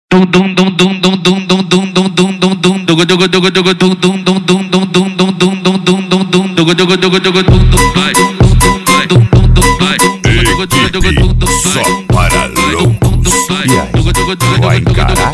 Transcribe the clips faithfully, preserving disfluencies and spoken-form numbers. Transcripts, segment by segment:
dum dum dum dum dum dum dum dum dum dum dum dum dugu dugu dugu dugu dum dum dum dum dum dum dum dum dum dum dum dum dugu dugu dugu dugu dum dum vai dum dum dum dum dum dum vai dugu dugu dugu dum dum só para loucos. E aí, vai caralho.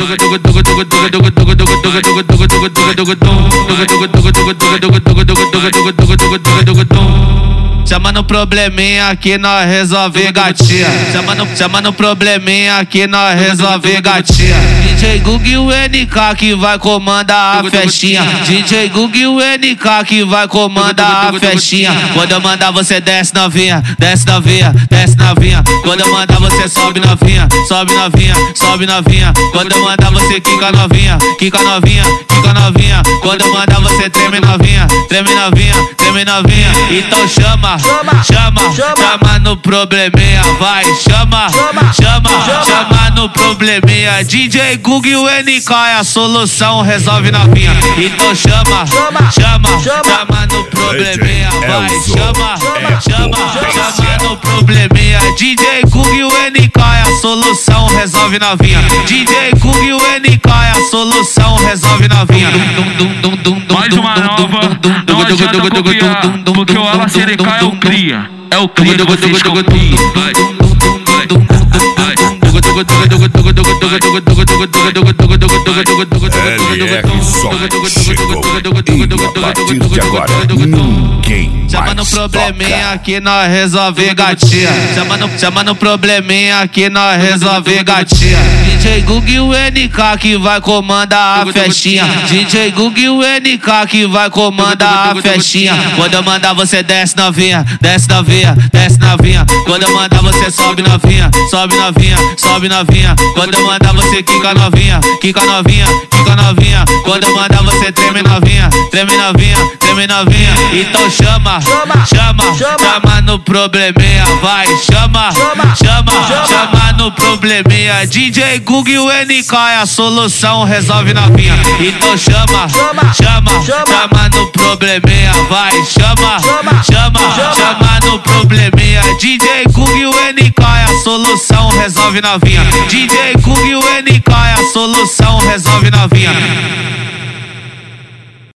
Chama no probleminha que nós resolve gatinha. Chama no, chama no probleminha que nós resolve gatinha. D J Gug e o N K que vai comandar a festinha. D J Gug e o N K que vai comandar a festinha. Quando eu mandar você desce novinha, desce novinha, desce novinha. Quando eu mandar você sobe novinha, sobe novinha, sobe novinha. Quando eu mandar você quica novinha, quica novinha, quica novinha. Quando eu mandar você treme novinha, treme novinha, treme novinha. Então chama, chama, chama, chama no probleminha, vai, chama, chama, chama, chama no probleminha. D J Gug e o N K é a solução, resolve novinha. Então chama, chama, chama, chama no probleminha, vai, chama, chama, chama no probleminha. D J Gug e o N K é a solução, resolve novinha. D J Gug e o N K é a solução, resolve novinha. Mais uma nova, não adianta copiar, porque o Ala C D K é o cria, é o cria que vocês copiam. L R Som chegou e a partir de agora ninguém chama no probleminha que nós resolve gatinha. Chama no, chama no probleminha que nós resolve gatinha. D J Gug e o N K que vai comandar a festinha. D J Gug e o N K que vai comandar a festinha. Quando eu mandar você desce novinha, desce novinha, desce novinha. Quando eu mandar você sobe novinha, sobe novinha, sobe novinha. Quando eu mandar você quica novinha, quica novinha, quica novinha. Quando eu mandar você treme novinha, treme novinha, treme novinha. Então chama, chama, chama, chama no probleminha, vai, chama, chama, chama no probleminha. D J Gug e o N K é a solução, resolve novinha. Então chama, chama, chama no probleminha, vai, chama, chama, chama no probleminha. D J Gug e o N K é a solução, resolve novinha. D J Gug e o N K é a solução, resolve novinha.